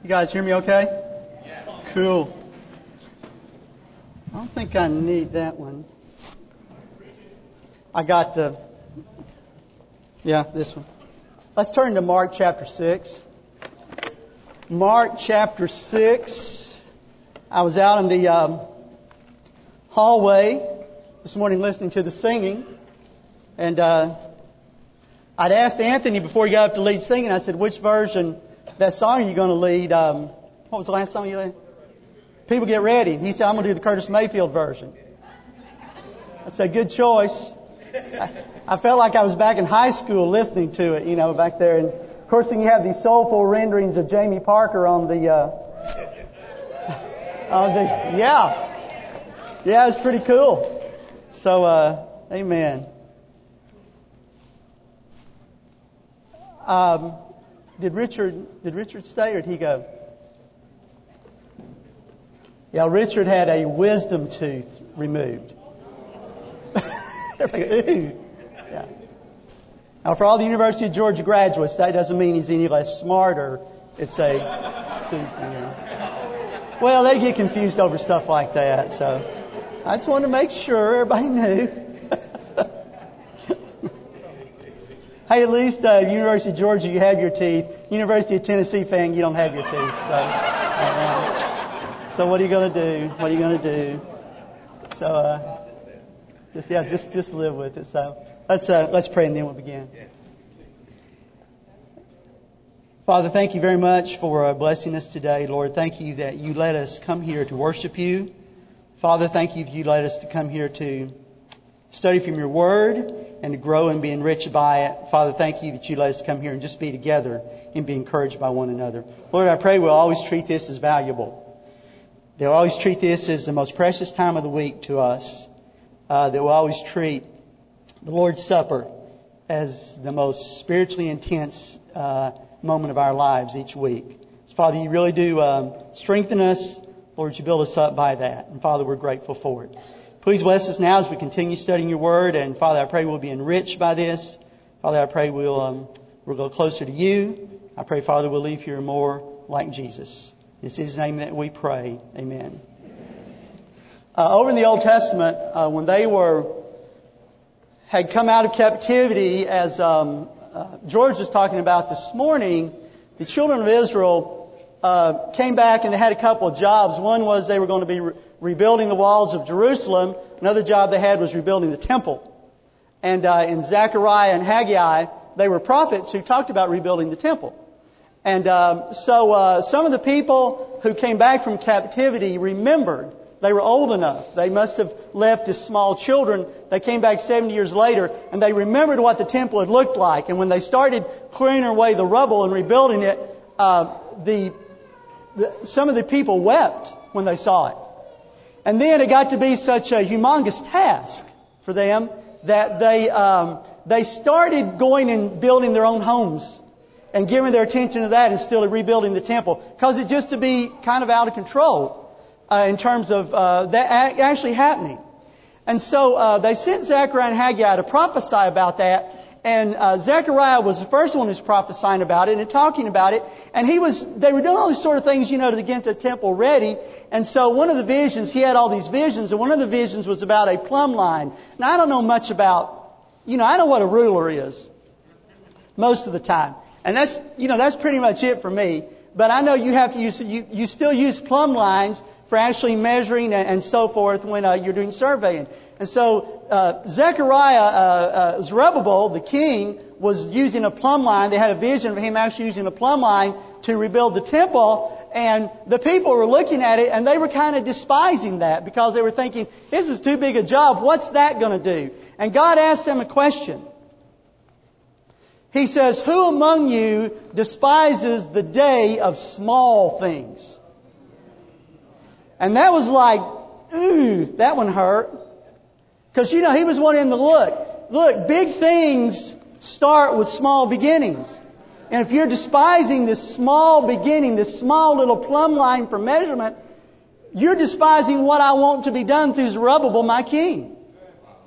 You guys hear me okay? Yeah. Cool. I don't think I need that one. I got this one. Let's turn to Mark chapter 6. Mark chapter 6. I was out in the hallway this morning listening to the singing. And I'd asked Anthony before he got up to lead singing, I said, which version of that song are you going to lead? What was the last song you led? People Get Ready. And he said, I'm going to do the Curtis Mayfield version. I said, good choice. I felt like I was back in high school listening to it, back there. And of course, then you have these soulful renderings of Jamie Parker on the, yeah, it's pretty cool. So, amen. Did Richard stay or did he go? Yeah, Richard had a wisdom tooth removed. Yeah. Now, for all the University of Georgia graduates, that doesn't mean he's any less smart or it's a tooth. Well, they get confused over stuff like that, so I just wanted to make sure everybody knew. Hey, at least University of Georgia, you have your teeth. University of Tennessee fan, you don't have your teeth. So what are you going to do? What are you going to do? So, just live with it. So let's pray and then we'll begin. Father, thank you very much for blessing us today, Lord. Thank you that you let us come here to worship you. Father, thank you that you let us to come here to study from your word and to grow and be enriched by it. Father, thank you that you let us come here and just be together and be encouraged by one another. Lord, I pray we'll always treat this as valuable. They'll always treat this as the most precious time of the week to us. They will always treat the Lord's Supper as the most spiritually intense moment of our lives each week. So, Father, you really do strengthen us. Lord, you build us up by that. And, Father, we're grateful for it. Please bless us now as we continue studying your word. And, Father, I pray we'll be enriched by this. Father, I pray we'll go closer to you. I pray, Father, we'll leave here more like Jesus. It's His name that we pray. Amen. Over in the Old Testament, when they had come out of captivity, as George was talking about this morning, the children of Israel came back and they had a couple of jobs. One was they were going to be rebuilding the walls of Jerusalem. Another job they had was rebuilding the temple. And in Zechariah and Haggai, they were prophets who talked about rebuilding the temple. And so some of the people who came back from captivity remembered. They were old enough. They must have left as small children. They came back 70 years later, and they remembered what the temple had looked like. And when they started clearing away the rubble and rebuilding it, some of the people wept when they saw it. And then it got to be such a humongous task for them that they started going and building their own homes and giving their attention to that instead of rebuilding the temple, because it just to be kind of out of control in terms of that actually happening. And so they sent Zechariah and Haggai to prophesy about that. And Zechariah was the first one who's prophesying about it and talking about it. And they were doing all these sort of things, to get the temple ready. And so one of the visions, he had all these visions, and one of the visions was about a plumb line. Now I don't know much about, I know what a ruler is most of the time. And that's pretty much it for me. But I know you have to you still use plumb lines for actually measuring and so forth when you're doing surveying. And so Zerubbabel, the king, was using a plumb line. They had a vision of him actually using a plumb line to rebuild the temple. And the people were looking at it and they were kind of despising that because they were thinking, this is too big a job. What's that going to do? And God asked them a question. He says, who among you despises the day of small things? And that was like, ooh, that one hurt. Because, he was wanting to look, big things start with small beginnings. And if you're despising this small beginning, this small little plumb line for measurement, you're despising what I want to be done through Zerubbabel, my king.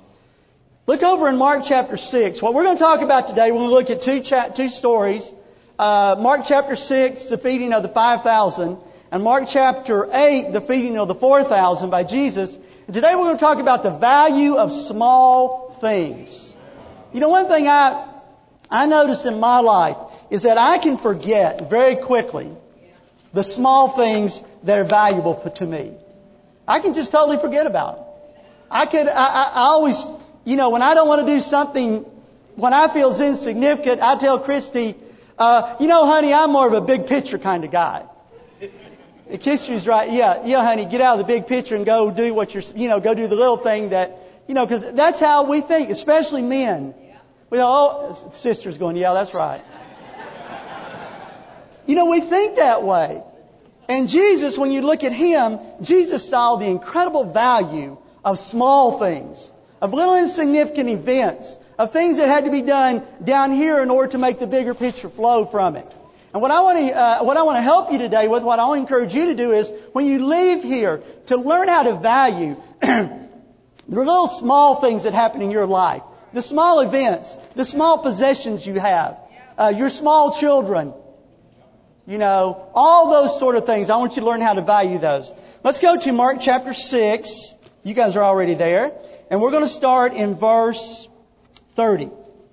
Look over in Mark chapter 6. What we're going to talk about today, we're going to look at two stories Mark chapter 6, the feeding of the 5,000. And Mark chapter 8, the feeding of the 4,000 by Jesus. And today we're going to talk about the value of small things. You know, one thing I notice in my life is that I can forget very quickly the small things that are valuable to me. I can just totally forget about them. I always, you know, when I don't want to do something, when I feel it's insignificant, I tell Christy, you know, honey, I'm more of a big picture kind of guy. The history's right. Yeah, honey, get out of the big picture and go do what you're, you know, go do the little thing that, you know, because that's how we think, especially men. We go, oh, sister's going, yeah, that's right. You know, we think that way. And Jesus, when you look at Him, Jesus saw the incredible value of small things, of little insignificant events, of things that had to be done down here in order to make the bigger picture flow from it. And what I want to help you today with, what I want to encourage you to do is, when you leave here, to learn how to value the little small things that happen in your life, the small events, the small possessions you have, your small children, you know, all those sort of things. I want you to learn how to value those. Let's go to Mark chapter 6. You guys are already there. And we're going to start in verse 30.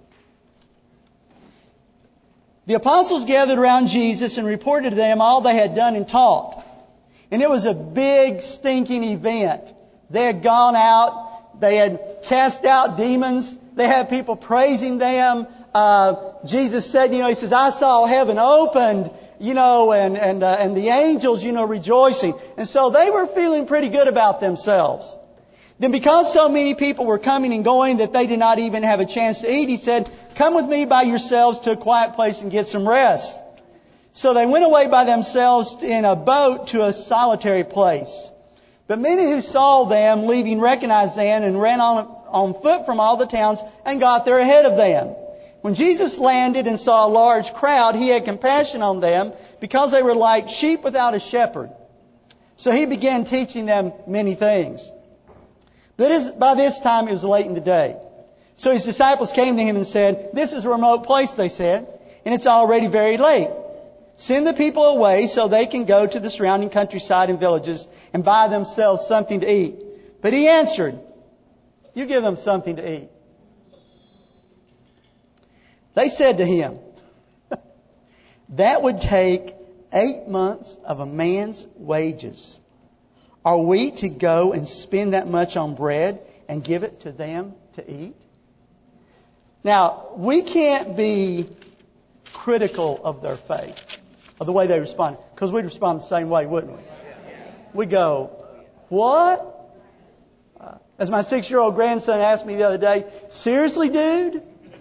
The apostles gathered around Jesus and reported to them all they had done and taught. And it was a big, stinking event. They had gone out. They had cast out demons. They had people praising them. Jesus said, you know, He says, I saw heaven opened, you know, and the angels, you know, rejoicing. And so they were feeling pretty good about themselves. Then because so many people were coming and going that they did not even have a chance to eat, He said, come with me by yourselves to a quiet place and get some rest. So they went away by themselves in a boat to a solitary place. But many who saw them leaving recognized them and ran on foot from all the towns and got there ahead of them. When Jesus landed and saw a large crowd, He had compassion on them because they were like sheep without a shepherd. So He began teaching them many things. By this time it was late in the day. So His disciples came to Him and said, this is a remote place, they said, and it's already very late. Send the people away so they can go to the surrounding countryside and villages and buy themselves something to eat. But He answered, you give them something to eat. They said to Him, that would take 8 months of a man's wages. Are we to go and spend that much on bread and give it to them to eat? Now, we can't be critical of their faith, of the way they respond, because we'd respond the same way, wouldn't we? We go, what? As my 6-year-old grandson asked me the other day, seriously, dude?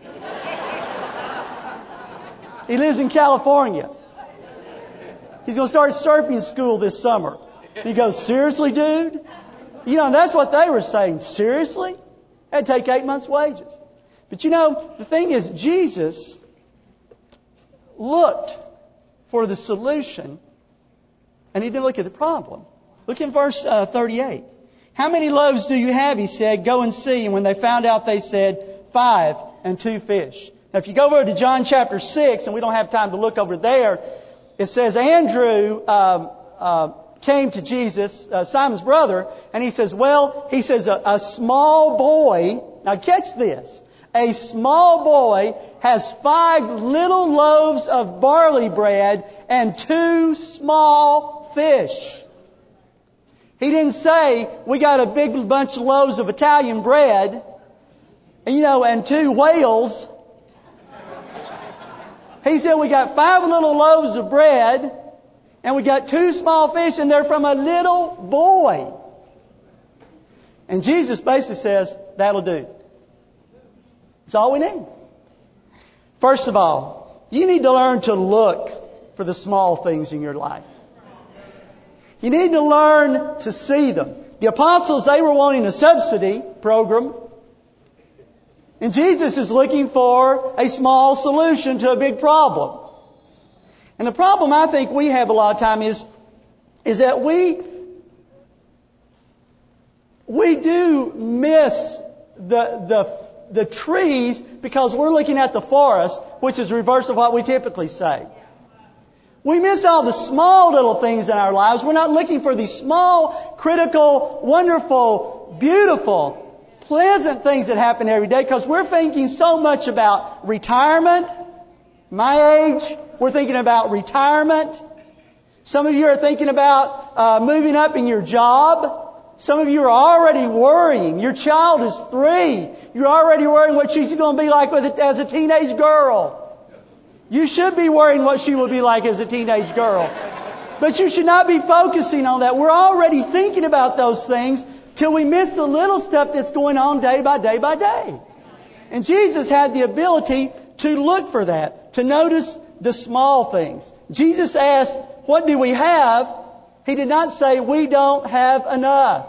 He lives in California. He's going to start surfing school this summer. He goes, seriously, dude? You know, that's what they were saying. Seriously? That'd take 8 months' wages. But you know, the thing is, Jesus looked for the solution, and He didn't look at the problem. Look in verse 38. How many loaves do you have? He said, go and see. And when they found out, they said, 5 and 2 fish. Now, if you go over to John chapter 6, and we don't have time to look over there, it says Andrew came to Jesus, Simon's brother, and he says, a small boy, now catch this, a small boy has 5 little loaves of barley bread and 2 small fish. He didn't say, we got a big bunch of loaves of Italian bread, and 2 whales. He said, we got 5 little loaves of bread, and we got 2 small fish, and they're from a little boy. And Jesus basically says, that'll do. That's all we need. First of all, you need to learn to look for the small things in your life. You need to learn to see them. The apostles, they were wanting a subsidy program. And Jesus is looking for a small solution to a big problem. And the problem I think we have a lot of time is that we do miss the trees because we're looking at the forest, which is reverse of what we typically say. We miss all the small little things in our lives. We're not looking for these small, critical, wonderful, beautiful, pleasant things that happen every day because we're thinking so much about retirement. My age, we're thinking about retirement. Some of you are thinking about moving up in your job. Some of you are already worrying. Your child is 3. You're already worrying what she's going to be like as a teenage girl. You should be worrying what she will be like as a teenage girl. But you should not be focusing on that. We're already thinking about those things till we miss the little stuff that's going on day by day by day. And Jesus had the ability to look for that, to notice the small things. Jesus asked, "What do we have?" He did not say, "We don't have enough."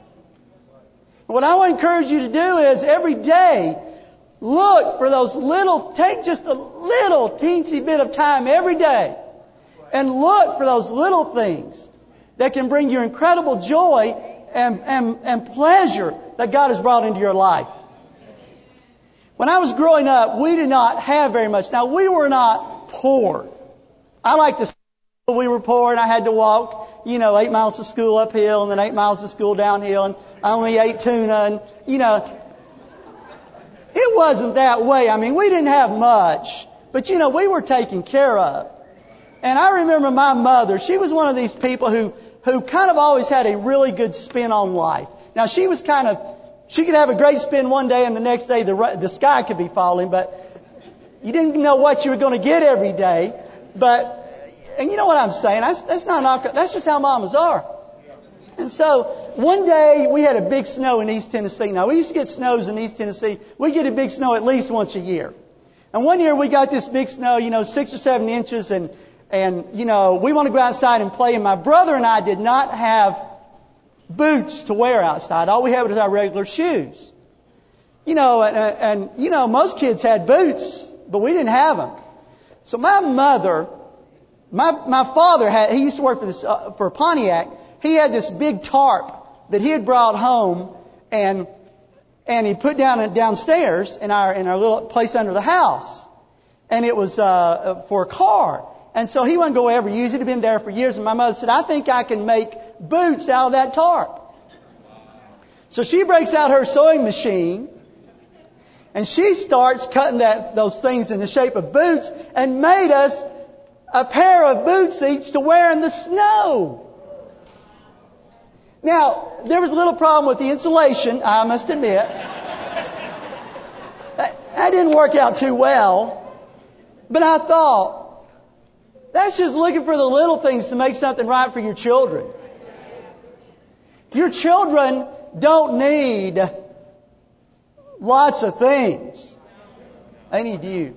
What I want to encourage you to do is every day, look for those take just a little teensy bit of time every day and look for those little things that can bring you incredible joy and pleasure that God has brought into your life. When I was growing up, we did not have very much. Now, we were not poor. I like to say we were poor and I had to walk, 8 miles to school uphill and then 8 miles to school downhill and I only ate tuna and, it wasn't that way. I mean, we didn't have much, but we were taken care of. And I remember my mother, she was one of these people who kind of always had a really good spin on life. Now, she could have a great spin one day and the next day the sky could be falling, but you didn't know what you were going to get every day. And you know what I'm saying? That's just how mamas are. And so, one day we had a big snow in East Tennessee. Now, we used to get snows in East Tennessee. We get a big snow at least once a year. And one year we got this big snow, 6 or 7 inches, and we want to go outside and play. And my brother and I did not have boots to wear outside. All we had was our regular shoes. Most kids had boots, but we didn't have them. So my father he used to work for Pontiac. He had this big tarp that he had brought home and he put downstairs in our little place under the house. And it was for a car. And so he wasn't going to ever use it. It had been there for years. And my mother said, "I think I can make boots out of that tarp." So she breaks out her sewing machine and she starts cutting those things in the shape of boots and made us a pair of boots each to wear in the snow. Now, there was a little problem with the insulation, I must admit. That didn't work out too well. But I thought, that's just looking for the little things to make something right for your children. Your children don't need lots of things. They need you.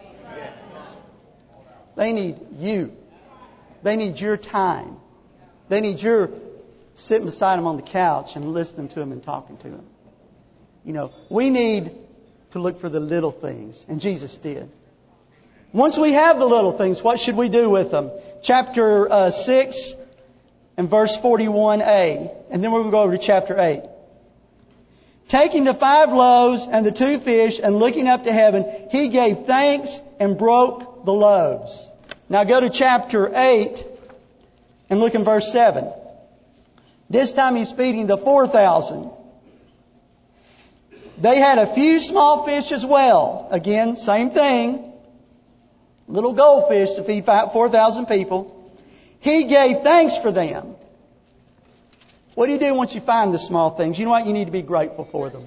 They need you. They need your time. They need your sitting beside them on the couch and listening to them and talking to them. We need to look for the little things. And Jesus did. Once we have the little things, what should we do with them? Chapter 6 and verse 41a. And then we're going to go over to chapter 8. Taking the 5 loaves and the 2 fish and looking up to heaven, He gave thanks and broke the loaves. Now go to chapter 8 and look in verse 7. This time He's feeding the 4,000. They had a few small fish as well. Again, same thing. Little goldfish to feed 4,000 people. He gave thanks for them. What do you do once you find the small things? You know what? You need to be grateful for them.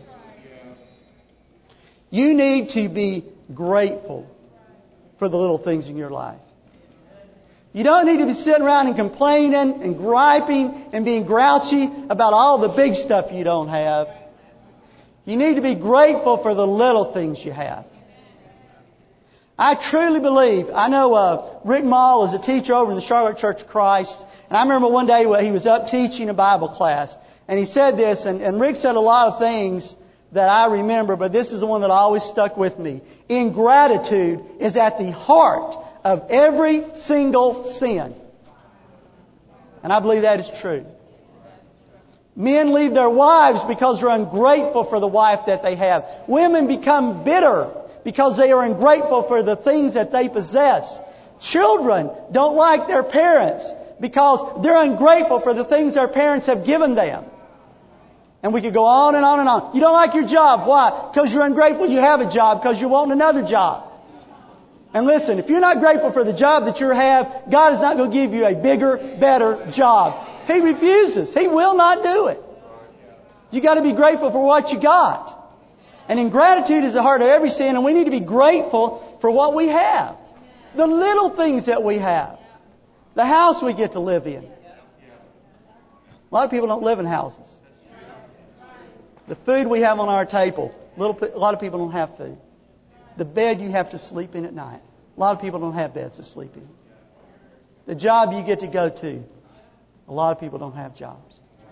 You need to be grateful for the little things in your life. You don't need to be sitting around and complaining and griping and being grouchy about all the big stuff you don't have. You need to be grateful for the little things you have. I truly believe, I know Rick Mall is a teacher over in the Charlotte Church of Christ. And I remember one day when he was up teaching a Bible class. And he said this, and Rick said a lot of things that I remember, but this is the one that always stuck with me. Ingratitude is at the heart of every single sin. And I believe that is true. Men leave their wives because they're ungrateful for the wife that they have. Women become bitter because they are ungrateful for the things that they possess. Children don't like their parents because they're ungrateful for the things their parents have given them. And we could go on and on and on. You don't like your job. Why? Because you're ungrateful you have a job, because you want another job. And listen, if you're not grateful for the job that you have, God is not going to give you a bigger, better job. He refuses. He will not do it. You got to be grateful for what you got. And ingratitude is the heart of every sin, and we need to be grateful for what we have. The little things that we have. The house we get to live in. A lot of people don't live in houses. The food we have on our table. A lot of people don't have food. The bed you have to sleep in at night. A lot of people don't have beds to sleep in. The job you get to go to. A lot of people don't have jobs.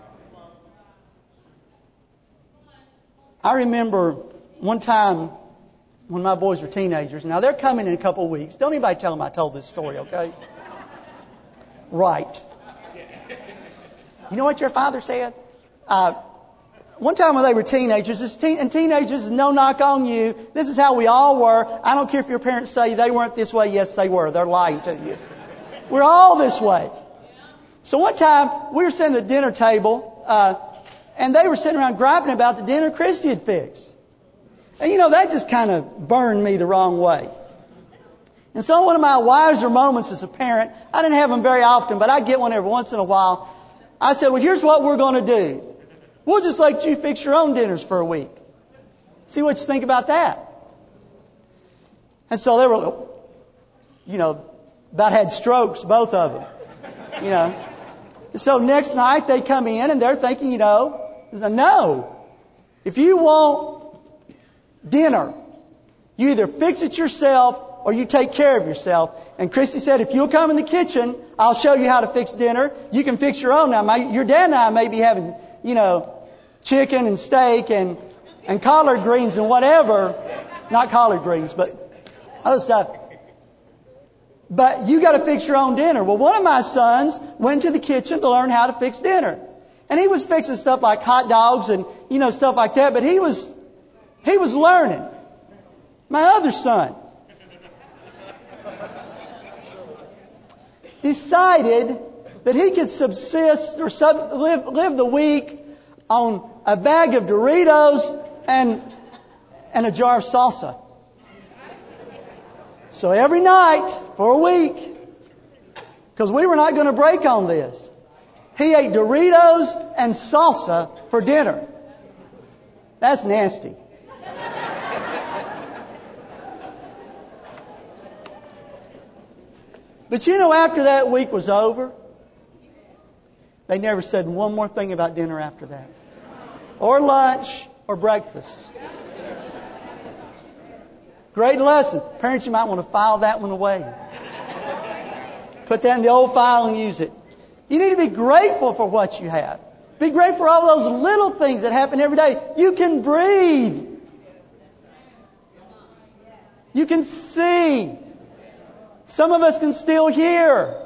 I remember one time when my boys were teenagers. Now they're coming in a couple of weeks. Don't anybody tell them I told this story, okay? Right. You know what your father said? One time when they were teenagers, and teenagers, no knock on you. This is how we all were. I don't care if your parents say they weren't this way. Yes, they were. They're lying to you. We're all this way. So one time we were sitting at the dinner table, and they were sitting around griping about the dinner Christy had fixed. And you know, that just kind of burned me the wrong way. And so one of my wiser moments as a parent, I didn't have them very often, but I get one every once in a while. I said, well, here's what we're going to do. We'll just let you fix your own dinners for a week. See what you think about that. And so they were, about had strokes, both of them. And so next night they come in and they're thinking, no. If you want dinner, you either fix it yourself or you take care of yourself. And Christy said, if you'll come in the kitchen, I'll show you how to fix dinner. You can fix your own. Now, your dad and I may be having, chicken and steak and collard greens and whatever. Not collard greens, but other stuff. But you got to fix your own dinner. Well, one of my sons went to the kitchen to learn how to fix dinner. And he was fixing stuff like hot dogs and, stuff like that. But he was learning. My other son decided that he could subsist or live the week on a bag of Doritos and a jar of salsa. So every night for a week, because we were not going to break on this, he ate Doritos and salsa for dinner. That's nasty. But after that week was over, they never said one more thing about dinner after that. Or lunch or breakfast. Great lesson. Parents, you might want to file that one away. Put that in the old file and use it. You need to be grateful for what you have. Be grateful for all those little things that happen every day. You can breathe. You can see. Some of us can still hear.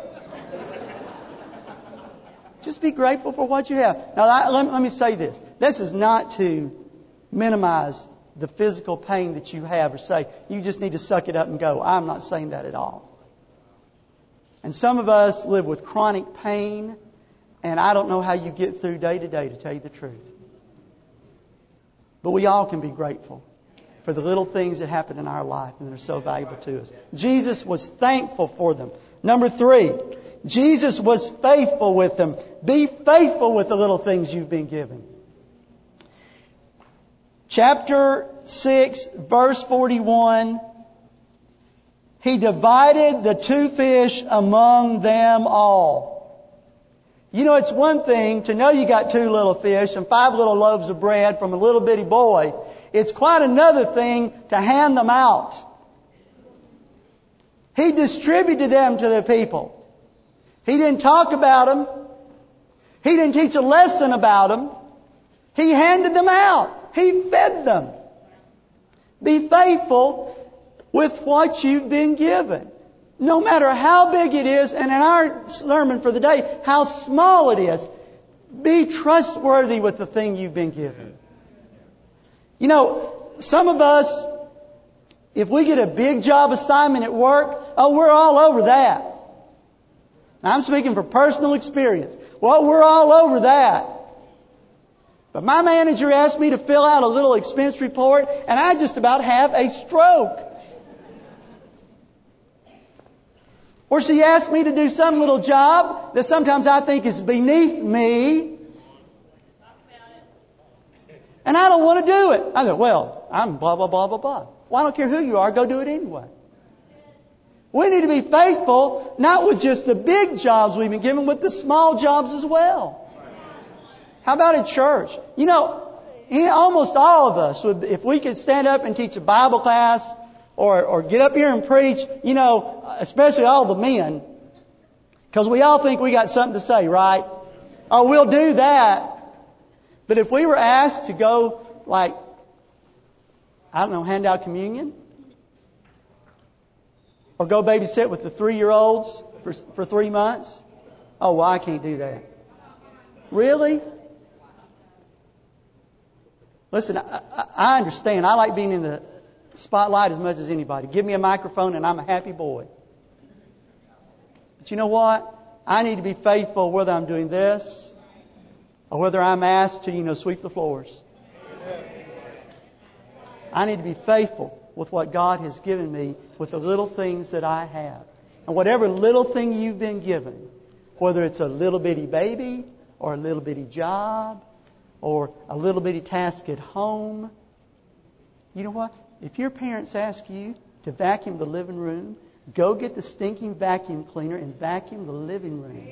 Just be grateful for what you have. Now, let me say this. This is not to minimize the physical pain that you have or say, you just need to suck it up and go. I'm not saying that at all. And some of us live with chronic pain, and I don't know how you get through day to day, to tell you the truth. But we all can be grateful for the little things that happen in our life and that are so valuable to us. Jesus was thankful for them. Number 3, Jesus was faithful with them. Be faithful with the little things you've been given. Chapter 6, verse 41. He divided the 2 fish among them all. It's one thing to know you got 2 little fish and 5 little loaves of bread from a little bitty boy. It's quite another thing to hand them out. He distributed them to the people. He didn't talk about them. He didn't teach a lesson about them. He handed them out. He fed them. Be faithful with what you've been given. No matter how big it is, and in our sermon for the day, how small it is. Be trustworthy with the thing you've been given. You know, some of us, if we get a big job assignment at work, we're all over that. Now, I'm speaking from personal experience. Well, we're all over that. But my manager asked me to fill out a little expense report, and I just about have a stroke. Or she asked me to do some little job that sometimes I think is beneath me. And I don't want to do it. I go, well, I'm blah, blah, blah, blah, blah. Well, I don't care who you are. Go do it anyway. We need to be faithful, not with just the big jobs we've been given, with the small jobs as well. How about at church? You know, almost all of us, if we could stand up and teach a Bible class or get up here and preach, you know, especially all the men, because we all think we got something to say, right? Oh, we'll do that. But if we were asked to go, like, I don't know, hand out communion, or go babysit with the 3-year-olds for 3 months, oh, well, I can't do that. Really? Listen, I understand. I like being in the spotlight as much as anybody. Give me a microphone and I'm a happy boy. But you know what? I need to be faithful whether I'm doing this or whether I'm asked to, sweep the floors. I need to be faithful with what God has given me with the little things that I have. And whatever little thing you've been given, whether it's a little bitty baby or a little bitty job or a little bitty task at home, you know what? If your parents ask you to vacuum the living room, go get the stinking vacuum cleaner and vacuum the living room.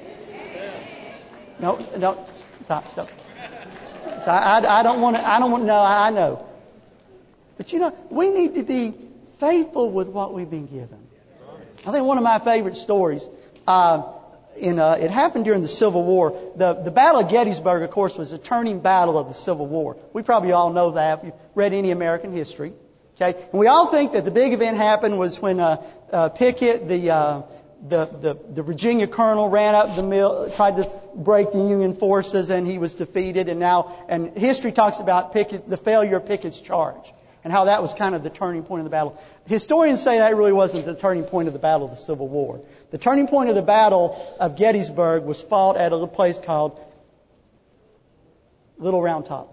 No, stop. So I don't want to, no, I know. But we need to be faithful with what we've been given. I think one of my favorite stories, it happened during the Civil War. The Battle of Gettysburg, of course, was a turning battle of the Civil War. We probably all know that if you've read any American history. Okay, and we all think that the big event happened was when Pickett, the Virginia colonel, ran up the mill, tried to break the Union forces, and he was defeated. And history talks about Pickett, the failure of Pickett's charge, and how that was kind of the turning point of the battle. Historians say that really wasn't the turning point of the battle of the Civil War. The turning point of the Battle of Gettysburg was fought at a little place called Little Round Top.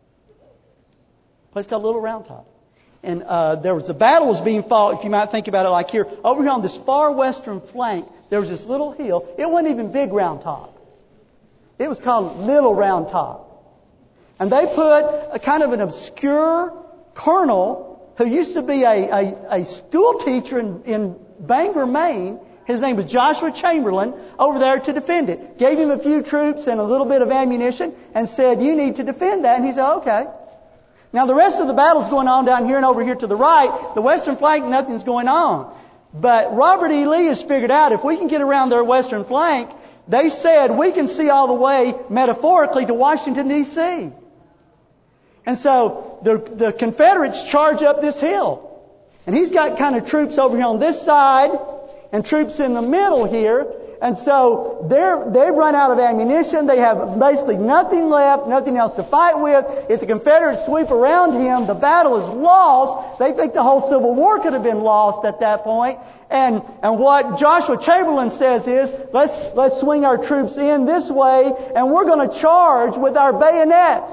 A place called Little Round Top. And there was a battle was being fought, if you might think about it like here. Over here on this far western flank, there was this little hill. It wasn't even Big Round Top. It was called Little Round Top. And they put a kind of an obscure colonel who used to be a school teacher in Bangor, Maine. His name was Joshua Chamberlain, over there to defend it. Gave him a few troops and a little bit of ammunition and said, you need to defend that. And he said, okay. Now the rest of the battle's going on down here and over here to the right. The western flank, nothing's going on. But Robert E. Lee has figured out if we can get around their western flank, they said we can see all the way, metaphorically, to Washington, D.C. And so the Confederates charge up this hill. And he's got kind of troops over here on this side and troops in the middle here. And so they've run out of ammunition. They have basically nothing left, nothing else to fight with. If the Confederates sweep around him, the battle is lost. They think the whole Civil War could have been lost at that point. And what Joshua Chamberlain says is, let's swing our troops in this way, and we're going to charge with our bayonets.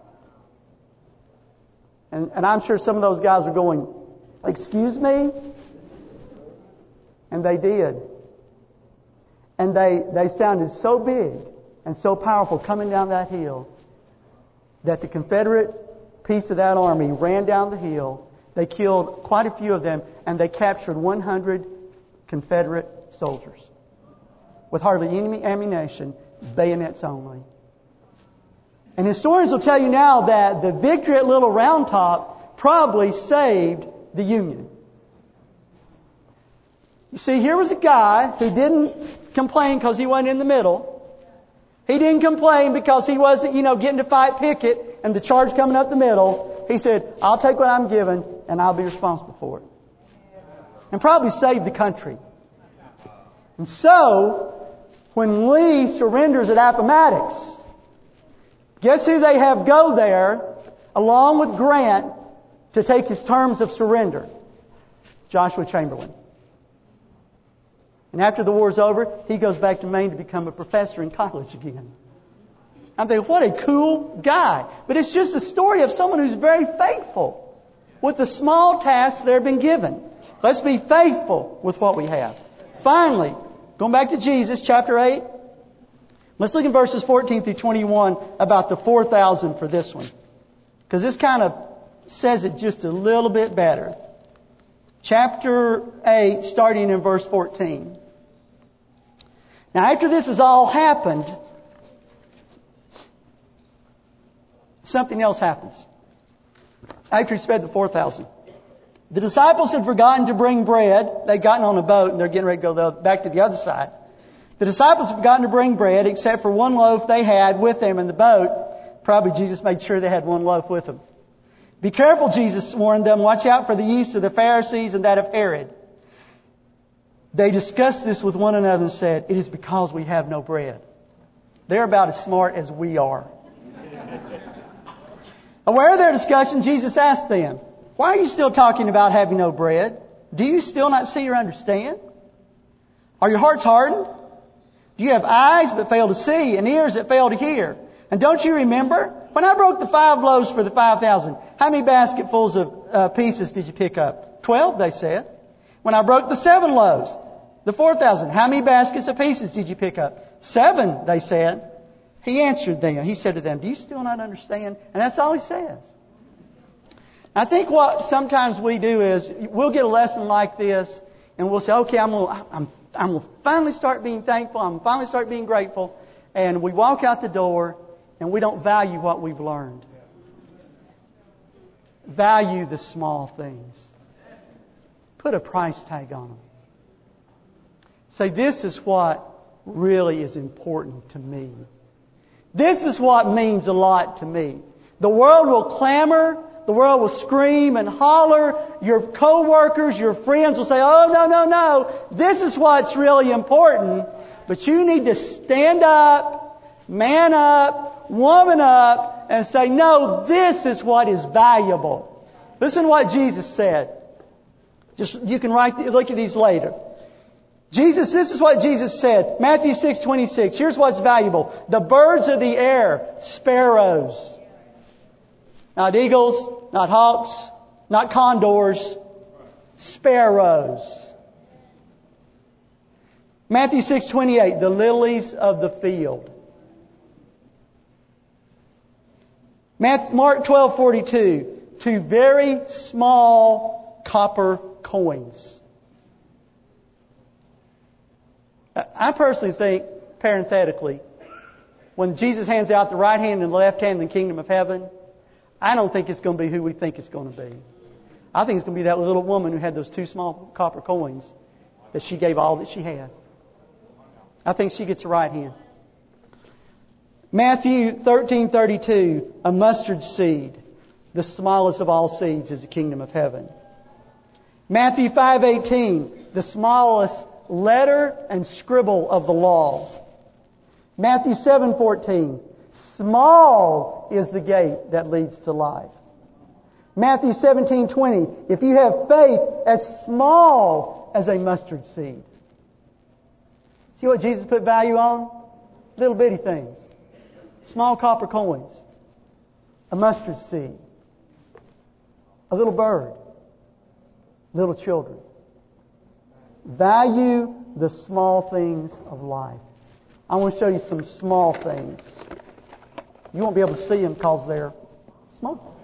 And I'm sure some of those guys are going, excuse me? And they did. And they sounded so big and so powerful coming down that hill that the Confederate piece of that army ran down the hill. They killed quite a few of them, and they captured 100 Confederate soldiers with hardly any ammunition, bayonets only. And historians will tell you now that the victory at Little Round Top probably saved the Union. You see, here was a guy who didn't complain because he wasn't in the middle. He didn't complain because he wasn't, getting to fight Pickett and the charge coming up the middle. He said, I'll take what I'm given and I'll be responsible for it. And probably save the country. And so, when Lee surrenders at Appomattox, Guess who they have go there along with Grant to take his terms of surrender? Joshua Chamberlain. And after the war's over, he goes back to Maine to become a professor in college again. I'm thinking, what a cool guy. But it's just a story of someone who's very faithful with the small tasks they've been given. Let's be faithful with what we have. Finally, going back to Jesus, chapter 8. Let's look in verses 14 through 21 about the 4,000 for this one. Because this kind of says it just a little bit better. Chapter 8, starting in verse 14. Now, after this has all happened, something else happens. After he fed the 4,000. The disciples had forgotten to bring bread. They'd gotten on a boat and they're getting ready to go back to the other side. The disciples had forgotten to bring bread except for one loaf they had with them in the boat. Probably Jesus made sure they had one loaf with them. Be careful, Jesus warned them. Watch out for the yeast of the Pharisees and that of Herod. They discussed this with one another and said, it is because we have no bread. They're about as smart as we are. Aware of their discussion, Jesus asked them, why are you still talking about having no bread? Do you still not see or understand? Are your hearts hardened? Do you have eyes but fail to see and ears that fail to hear? And don't you remember? When I broke the 5 loaves for the 5,000, how many basketfuls of pieces did you pick up? 12, they said. When I broke the 7 loaves, the 4,000, how many baskets of pieces did you pick up? 7, they said. He answered them. He said to them, do you still not understand? And that's all he says. I think what sometimes we do is we'll get a lesson like this and we'll say, okay, I'm going to finally start being thankful. I'm going to finally start being grateful. And we walk out the door and we don't value what we've learned. Value the small things. Put a price tag on them. Say, this is what really is important to me. This is what means a lot to me. The world will clamor. The world will scream and holler. Your co-workers, your friends will say, oh, no, no, no. This is what's really important. But you need to stand up, man up, woman up, and say, no, this is what is valuable. Listen to what Jesus said. You can look at these later. This is what Jesus said. Matthew 6:26. Here's what's valuable. The birds of the air, sparrows. Not eagles, not hawks, not condors, sparrows. Matthew 6:28. The lilies of the field. Mark 12:42. 2 very small copper coins. I personally think, parenthetically, when Jesus hands out the right hand and the left hand in the kingdom of heaven, I don't think it's going to be who we think it's going to be. I think it's going to be that little woman who had those 2 small copper coins that she gave all that she had. I think she gets the right hand. Matthew 13:32, a mustard seed, the smallest of all seeds, is the kingdom of heaven. Matthew 5:18, the smallest letter and scribble of the law. Matthew 7:14, small is the gate that leads to life. Matthew 17:20, if you have faith as small as a mustard seed. See what Jesus put value on? Little bitty things. Small copper coins. A mustard seed. A little bird. Little children. Value the small things of life. I want to show you some small things. You won't be able to see them because they're small.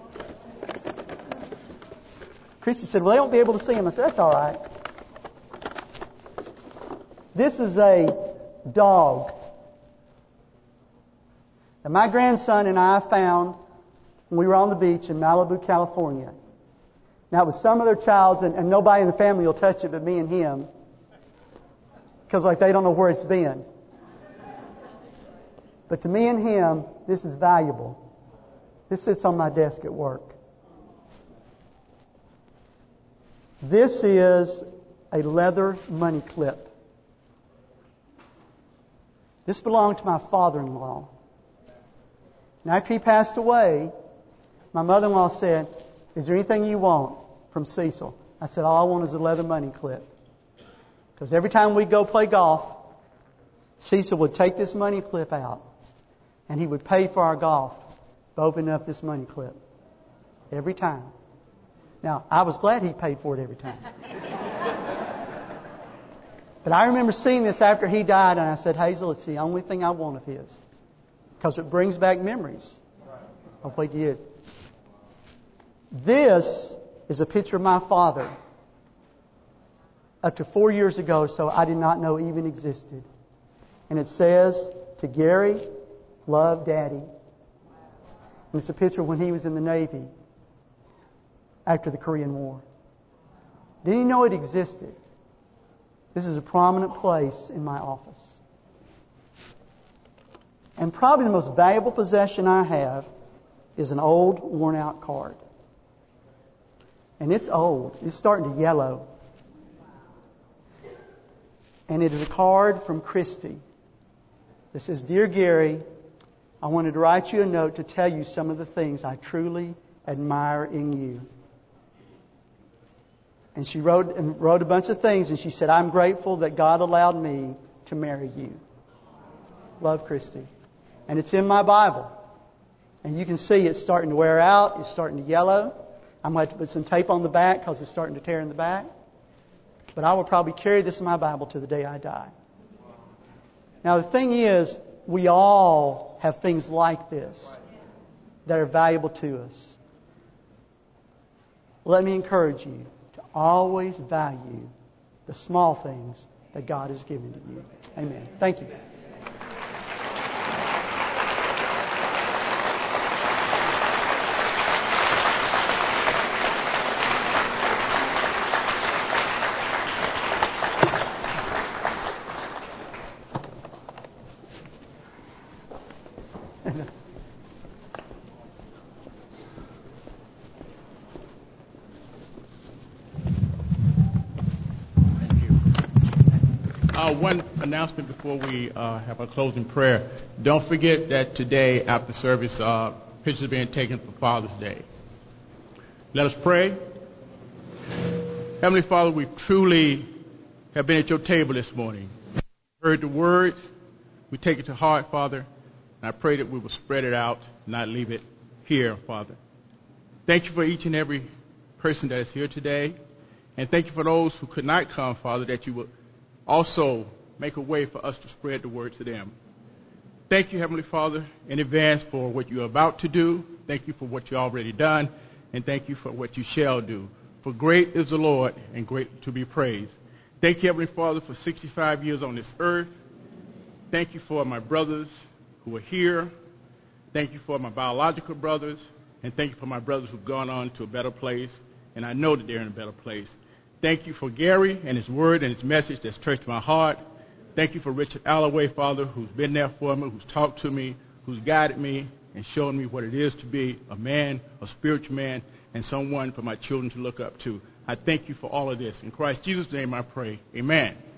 Christy said, well, they won't be able to see them. I said, that's all right. This is a dog that my grandson and I found when we were on the beach in Malibu, California. Now, it was some other child's, and nobody in the family will touch it but me and him. Because, they don't know where it's been. But to me and him, this is valuable. This sits on my desk at work. This is a leather money clip. This belonged to my father-in-law. And after he passed away, my mother-in-law said, "Is there anything you want from Cecil?" I said, "All I want is a leather money clip." Because every time we'd go play golf, Cecil would take this money clip out and he would pay for our golf by opening up this money clip. Every time. Now, I was glad he paid for it every time. But I remember seeing this after he died, and I said, "Hazel, it's the only thing I want of his." Because it brings back memories of what he did. This is a picture of my father. Up to 4 years ago or so, I did not know even existed. And it says, "To Gary, love, Daddy." And it's a picture when he was in the Navy after the Korean War. Didn't even know it existed. This is a prominent place in my office. And probably the most valuable possession I have is an old, worn-out card. And it's old. It's starting to yellow. And it is a card from Christy that says, "Dear Gary, I wanted to write you a note to tell you some of the things I truly admire in you." And she wrote a bunch of things, and she said, "I'm grateful that God allowed me to marry you." Love, Christy. And it's in my Bible. And you can see it's starting to wear out. It's starting to yellow. I'm going to have to put some tape on the back because it's starting to tear in the back. But I will probably carry this in my Bible to the day I die. Now, the thing is, we all have things like this that are valuable to us. Let me encourage you to always value the small things that God has given to you. Amen. Thank you. One announcement before we have our closing prayer. Don't forget that today, after service, pictures are being taken for Father's Day. Let us pray. Heavenly Father, we truly have been at your table this morning. Heard the word. We take it to heart, Father. And I pray that we will spread it out, not leave it here, Father. Thank you for each and every person that is here today. And thank you for those who could not come, Father, that you will also make a way for us to spread the word to them. Thank you, Heavenly Father, in advance for what you're about to do. Thank you for what you've already done. And thank you for what you shall do. For great is the Lord and great to be praised. Thank you, Heavenly Father, for 65 years on this earth. Thank you for my brothers who are here. Thank you for my biological brothers. And thank you for my brothers who've gone on to a better place. And I know that they're in a better place. Thank you for Gary and his word and his message that's touched my heart. Thank you for Richard Alloway, Father, who's been there for me, who's talked to me, who's guided me and shown me what it is to be a man, a spiritual man, and someone for my children to look up to. I thank you for all of this. In Christ Jesus' name I pray. Amen.